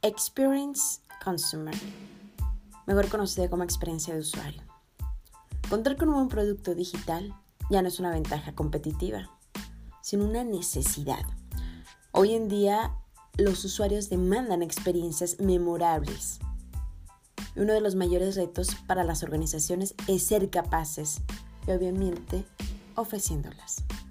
Experience Consumer, mejor conocido como experiencia de usuario. Contar con un buen producto digital ya no es una ventaja competitiva, sino una necesidad. Hoy en día, los usuarios demandan experiencias memorables. Uno de los mayores retos para las organizaciones es ser capaces y obviamente ofreciéndolas.